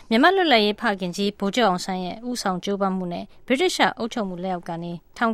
မြန်မာလွတ်လပ်ရေးဖခင်ကြီးဗိုလ်ချုပ်အောင်ဆန်းရဲ့ဦးဆောင်ကြိုးပမ်းမှုနဲ့ဗြိတိရှ်အုပ်ချုပ်မှုလက်အောက်ကနေ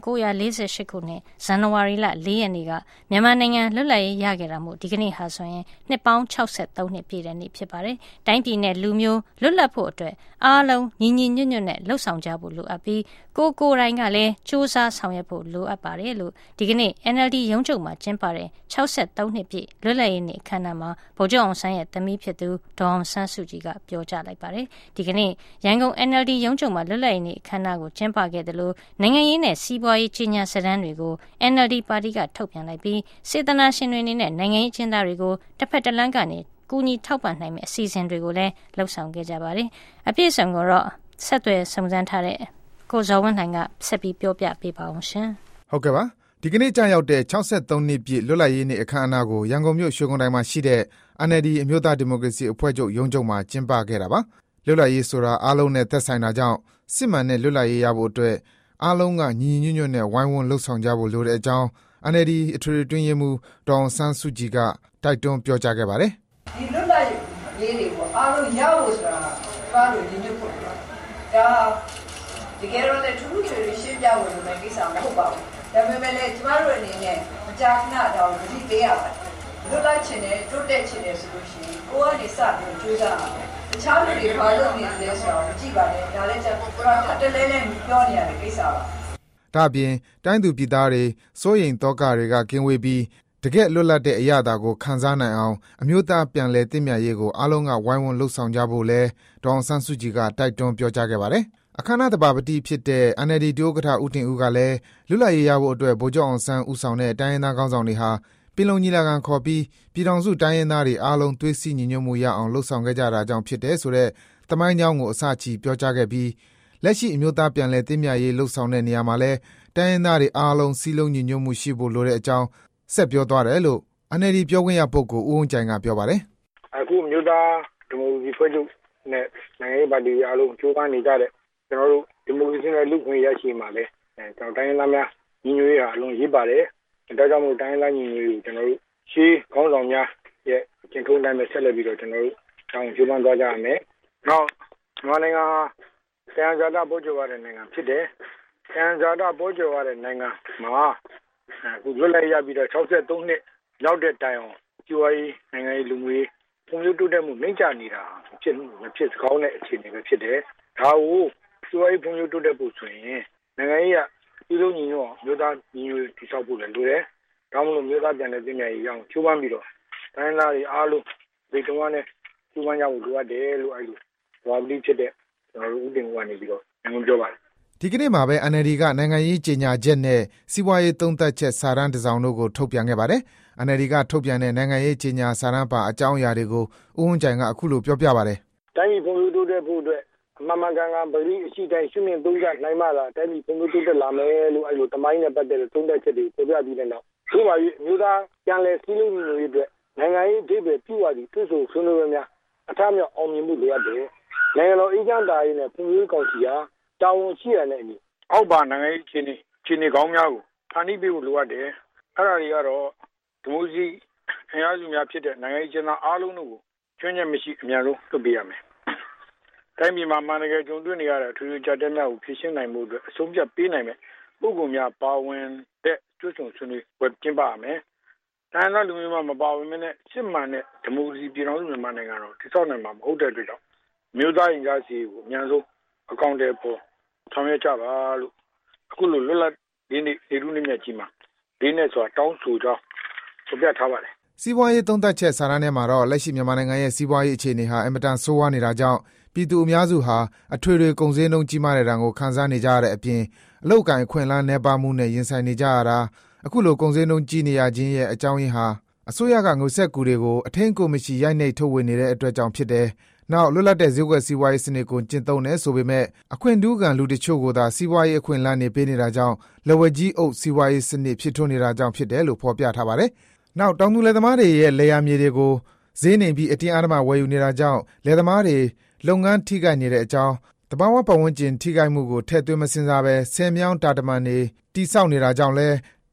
1948ခုနှစ်ဇန်နဝါရီလ4ရက်နေ့ကမြန်မာနိုင်ငံလွတ်လပ်ရေးရခဲ့တာမို့ဒီကနေ့ဟာဆိုရင်နှစ်ပေါင်း63နှစ်ပြည့်တဲ့နေ့ဖြစ်ပါတယ်။တိုင်းပြည်နဲ့လူမျိုးလွတ်လပ်ဖို့အတွက်အားလုံးညီညီညွတ်ညွတ်နဲ့လှုပ်ဆောင်ကြဖို့လိုအပ်ပြီးကိုယ်တိုင်ကလည်းစူးစမ်းဆောင်ရွက်ဖို့လိုအပ်ပါတယ်လို့ဒီကနေ့ NLD ရုံးချုပ်မှာကျင်းပတဲ့63နှစ်ပြည့်လွတ်လပ်ရေးနေ့အခမ်းအနားမှာဗိုလ်ချုပ်အောင်ဆန်းရဲ့သမီးဖြစ်သူဒေါ်အောင်ဆန်းစုကြည်ကပြောကြားလိုက်ပါတယ်။ဒီကနေ့ရန်ကုန် NLD ရုံးချုပ်မှာလွတ်လပ်ရေးနေ့အခမ်းအနားကိုကျင်းပခဲ့တယ်လို့နိုင်ငံရေးနဲ့စီးပွားရေးကြီးညာစာတမ်းတွေကို NLD ပါတီကထုတ်ပြန်လိုက်ပြီးစေတနာရှင်တွေနဲ့နိုင်ငံရေးအကျဉ်းသားတွေကိုတစ်ဖက်တစ်လမ်းကနေကူညီထောက်ပံ့နိုင်မယ့်အစီအစဉ်တွေကိုလည်းလှုပ်ဆောင်ခဲ့ကြပါတယ်။အပြည့်အစုံကိုတော့ဆက်သွယ်စုံစမ်းထားတဲ့ကိုဇော်ဝင်းလှိုင်ကဆက်ပြီးပြောပြပေးပါအောင်ရှင်။ဟုတ်ကဲ့ပါ။ဒီကနေ့ကြာရောက်တဲ့63နှစ်ပြည့်လွတ်လပ်ရေးနေ့အခမ်းအနားကိုရန်ကုန်မြို့ရွှေဂုံတိုင်မှာရှိတဲ့ NLD အမျိုးသားဒီမိုကရေစီအဖွဲ့ချုပ်ရုံးချုပ်မှာကျင်းပခဲ့တာပါ။လွတ်လပ်ရေးဆိုတာအားလုံးနဲ့သက်ဆိုင်တာကြောင့်စစ်မှန်တဲ့လွတ်လပ်ရေးရဖို့အတွက်အားလုံးကညီညီညွတ်ညွတ်နဲ့ဝိုင်းဝန်းလှုပ်ဆောင်ကြဖို့လိုတဲ့အကြောင်း NLD အထွေထွေအတွင်းရေးမှူးဒေါ်အောင်ဆန်းစုကြည်ကတိုက်တွန်းပြောကြားခဲ့ပါတယ်။ဒီလွတ်လပ်ရေးတွေကိုအားလုံးရဖို့ဆိုတာဘာလို့ညီညွတ်ဖို့လဲ။ဒါတကယ်တော့လည်းထူးထူးခြားခြားရှင်းပြဖို့လိုတဲ့ကိစ္စမဟုတ်ပါဘူး။ဒါပေမဲ့လည်းကျမတို့အနေနဲ့မကြာခဏတော့သတိပေးရပါတယ်။လွတ်လပ်ခြင်းနဲ့တိုးတက်ခြင်းနဲ့ဆိုလို့ရှိရင်ကိုယ်ကနေစပြီးကြိုးစားရမယ်။တခြားလူတွေဘာလုပ်နေလဲဆိုတော့ကြည့်ပါနဲ့ဒါလည်းကျကိုယ်ကတလဲလဲပြောနေရတဲ့ကိစ္စပါ။ဒါ့အပြင်တိုင်းသူပြည်သားတွေစိုးရိမ်သောကတွေကကင်းဝေးပြီးတကယ်လွတ်လပ်တဲ့အရာတာကိုခံစားနိုင်အောင်အမျိုးသားပြန်လည်တည်မြဲရေးကိုအားလုံးကဝိုင်းဝန်းလှုပ်ဆောင်ကြဖို့လဲဒေါ်အောင်ဆန်းစုကြည်ကတိုက်တွန်းပြောကြားခဲ့ပါတယ်။အခမ်းအနားတပါပတိဖြစ်တဲ့ NLD ဒုဥက္ကဋ္ဌဦးတင်ဦးကလည်းလွတ်လပ်ရေးရဖို့အတွက်ဗိုလ်ချုပ်အောင်ဆန်းဦးဆောင်တဲ့တိုင်းရင်းသားခေါင်းဆောင်တွေဟာပင်လုံညီလာခံခေါ်ပြီးပြည်ထောင်စုတိုင်းရင်းသားတွေအားလုံးသွေးစည်းညီညွတ်မှုရအောင်လှုပ်ဆောင်ခဲ့ကြတာကြောင့်ဖြစ်တယ်ဆိုတဲ့သမိုင်းကြောင်းကိုအစချီပြောကြားခဲ့ပြီးလက်ရှိအမျိုးသားပြန်လည်တည်မြဲရေးလှုပ်ဆောင်တဲ့နေရာမှာလဲတိုင်းရင်းသားတွေအားလုံးစည်းလုံးညီညွတ်မှုရှိဖို့လိုတဲ့အကြောင်းဆက်ပြောသွားတယ်လို့ NLD ပြောခွင့်ရပုဂ္ဂိုလ်ဦးဝင်းကြိုင်ကပြောပါတယ်။အခုမျိုးသားဒီမိုကရေစီဖွဲ့ချုပ်နဲ့နိုင်ငံရေးပါတီအားလုံးကြိုးပမ်းနေကြတဲ့ကျွန်တော်တို့ဒီမိုကရေစီနဲ့လူ့ခွင့်ရရှိမှာလဲကျွန်တော်တိုင်းရင်းသားများညီညွတ်ရေးဟာအလုံးရေးပါတယ်။ဒါကြောင့်မို့တိုင်းရင်းသားညီညွတ်ရေးကိုကျွန်တော်တို့ရှေးခေါင်းဆောင်များရဲ့ကျင့်ထုံးတိုင်းပဲဆက်လက်ပြီးတော့ကျွန်တော်တို့တောင်းကြိုးပမ်းသွားကြရမယ်။နောက်မြန်မာနိုင်ငံဆန်ဇာတာပေါ်ကျော်ရတဲ့နိုင်ငံဖြစ်တယ်။ဆန်ဇာတာပေါ်ကျော်ရတဲ့နိုင်ငံမှာအခုလွတ်လပ်ရပြီးတော့63နှစ်ရောက်တဲ့တိုင်အောင်ကျွေးနိုင်ငံရေးလူမျိုးရေးပုံမျိုးတိုးတက်မှုနှိမ့်ချနေတာဖြစ်စကောင်းတဲ့အခြေအနေပဲဖြစ်တယ်။ဒါကိုကျွေးပုံမျိုးတိုးတက်ဖို့ဆိုရင်နိုင်ငံရေးကပြည်လုံးညီညွတ်အောင်မျိုးသားညီညွတ်တည်ဆောက်ဖို့လည်းလိုတယ်။ဒါမှမဟုတ်မျိုးသားပြန်လည်တည်မြဲရေးအောင်ချိုးပမ်းပြီးတော့တိုင်းသားတွေအားလုံးဒီတုန်းကနဲ့ချိုးပမ်းကြဖို့လိုအပ်တယ်လို့အဲ့လိုဘာပတိဖြစ်တဲ့ကျွန်တော်တို့ဥတင်ကနေပြီးတော့ငုံပြောပါတယ်ဒီကနေ့မှာပဲ NLD ကနိုင်ငံရေးကြေညာချက်နဲ့စီးပွားရေးသုံးသပ်ချက်စာတမ်းတစ်စောင်တို့ကိုထုတ်ပြန်ခဲ့ပါတယ်။ NLD ကထုတ်ပြန်တဲ့နိုင်ငံရေးကြေညာစာတမ်းပါအကြောင်းအရာတွေကိုဦးဝင်းကြိုင်ကအခုလိုပြောပြပါတယ်။တိုင်းပြည်ဖွံ့ဖြိုးတိုးတက်ဖို့အတွက်အမှန်မှန်ကန်ကန်ပရိအရှိတိုင်းရှုမြင်သုံးသပ်နိုင်မှသာတိုင်းပြည်ဖွံ့ဖြိုးတိုးတက်လာမယ်လို့အဲ့လိုတမိုင်းနဲ့ပတ်သက်တဲ့သုံးသပ်ချက်တွေကိုပြပြပြီးတဲ့နောက်ဒီမှာမျိုးသားပြန်လည်စည်းလုံးညီညွတ်ရေးအတွက်နိုင်ငံရေးအဓိပ္ပာယ်ပြုဝါဒီတွေ့ဆုံဆွေးနွေးပွဲများအထက်မြောက်အောင်မြင်မှုလိုအပ်တယ်။နိုင်ငံတော်အေဂျင့်တာရေးနဲ့ဖွံ့ဖြိုးရေးကောင်စီဟာတာဝန်ရှိရတဲ့အညီအောက်ပါနိုင်ငံရေးခြေနေကောင်းများကိုဖန်တီးပေးဖို့လိုအပ်တယ်။အဲ့ဒါတွေကတော့ဒီမိုကရေစီအင်အားစုများဖြစ်တဲ့နိုင်ငံရေးကျင်းသားအားလုံးတို့ကိုကျွမ်းကျင်မရှိအများဆုံးလုပ်ပေးရမယ်။တိုင်းပြည်မှာမှန်တကယ်ကြုံတွေ့နေရတဲ့အထူးထူးခြားခြားများကိုဖြေရှင်းနိုင်မှုအတွက်အဆုံးဖြတ်ပေးနိုင်မယ်ပုဂ္ဂိုလ်များပါဝင်တဲ့ကျွမ်းကျင်ဆွေးနွေးပွဲကျင်းပရမယ်။တိုင်းသားလူမျိုးများမပါဝင်တဲ့စစ်မှန်တဲ့ဒီမိုကရေစီပြည်ထောင်စုမြန်မာနိုင်ငံတော်တည်ဆောက်နိုင်မှာမဟုတ်တဲ့အတွက်ကြောင့်မြို့သားရင်ကြားစီကိုအများဆုံးအကောင့်တွေပေါ်ဆောင်ရွက်ကြပါလို့အခုလိုလွတ်လပ်ရေးနေ့ဒီလူနေ့မြတ်ကြီးမှာဒီနေ့ဆိုတာတောင်းဆိုကြောင်းပြထားပါတယ်စီးပွားရေးသုံးသပ်ချက်စာတမ်းထဲမှာတော့လက်ရှိမြန်မာနိုင်ငံရဲ့စီးပွားရေးအခြေအနေဟာအင်မတန်ဆိုးဝါးနေတာကြောင့်ပြည်သူအများစုဟာအထွေထွေကုန်စည်နှုန်းကြီးမားတဲ့ဒဏ်ကိုခံစားနေကြရတဲ့အပြင်အလုပ်ကိုင်ခွင့်လန်းနှဲပါမှုနဲ့ရင်ဆိုင်နေကြရတာအခုလိုကုန်စည်နှုန်းကြီးနေရခြင်းရဲ့အကြောင်းရင်းဟာအစိုးရကငွေစက်ကူတွေကိုအထင်းကိုမရှိရိုက်နှိပ်ထုတ်ဝေနေတဲ့အတွက်ကြောင့်ဖြစ်တယ်။နောက်လွတ်လပ်တဲ့ဈေးကွက်စီးပွားရေးစနစ်ကိုကျင့်သုံးနေဆိုပေမဲ့အခွင့်ထူးခံလူတချို့ကိုသာစီးပွားရေးအခွင့်အလမ်းတွေပေးနေတာကြောင့်လက်ဝဲကြီးအုပ်စီးပွားရေးစနစ်ဖြစ်ထွန်းနေတာကြောင့်ဖြစ်တယ်လို့ဖော်ပြထားပါတယ်။နောက်တောင်သူလယ်သမားတွေရဲ့လယ်ယာမြေတွေကိုဈေးနှိမ်ပြီးအတင်းအဓမ္မဝယ်ယူနေတာကြောင့်လယ်သမားတွေလုပ်ငန်းထိခိုက်နေတဲ့အကြောင်းတဘာဝပတ်ဝန်းကျင်ထိခိုက်မှုကိုထည့်သွင်းမစင်စားပဲဆယ်မြောင်းတာတမန်တွေတိဆောက်နေတာကြောင့်လဲ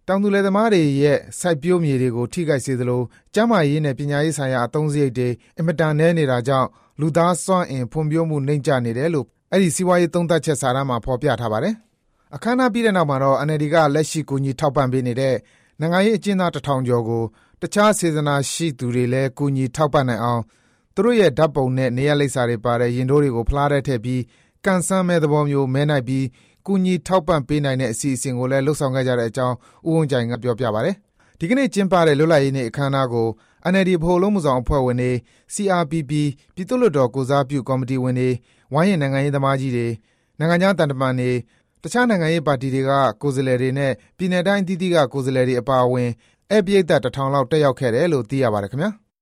တောင်သူလယ်သမားတွေရဲ့စိုက်ပျိုးမြေတွေကိုထိခိုက်စေသလိုကျန်းမာရေးနဲ့ပညာရေးဆိုင်ရာအသုံးစရိတ်တွေအင်မတန်နည်းနေတာကြောင့်လူသားစွမ်းအင်ဖွံ့ဖြိုးမှုနှိမ့်ကျနေတယ်လို့အဲ့ဒီစီးပွားရေးသုံးသပ်ချက်စာတမ်းမှာဖော်ပြထားပါတယ်။အခမ်းအနားပြီးတဲ့နောက်မှာတော့ NLD ကလက်ရှိကူညီထောက်ပံ့ပေးနေတဲ့နိုင်ငံရေးအကျဉ်းသား1000ကျော်ကိုတခြားစေတနာရှိသူတွေလည်းကူညီထောက်ပံ့နိုင်အောင်သူတို့ရဲ့ဓာတ်ပုံနဲ့နေရာလိပ်စာတွေပါတဲ့ရင်ထိုးတွေကိုဖလားတဲ့ထည့်ပြီးကန်ဆန်းမဲ့သဘောမျိုးမဲနိုင်ပြီးကူညီထောက်ပံ့ပေးနိုင်တဲ့အစီအစဉ်ကိုလည်းလှုပ်ဆောင်ခဲ့ကြတဲ့အကြောင်းဦးဝင်းကြိုင်ကပြောပြပါတယ်။ဒီကနေ့ကျင်းပတဲ့လွတ်လပ်ရေးနေ့အခမ်းအနားကို NLD ဗဟိုအလုပ်မှုဆောင်အဖွဲ့ဝင်တွေ CRPP ပြည်သူ့လွှတ်တော်ကိုစားပြုကော်မတီဝင်တွေဝိုင်းရင်နိုင်ငံရေးသမားကြီးတွေနိုင်ငံခြားတန်တမန်တွေတခြားနိုင်ငံရေးပါတီတွေကကိုယ်စားလှယ်တွေနဲ့ပြည်내တိုင်းအသီးသီးကကိုယ်စားလှယ်တွေအပါအဝင်ဧည့်ပရိသတ်1000လောက်တက်ရောက်ခဲ့တယ်လို့သိရပါတယ်ခင်ဗျာ။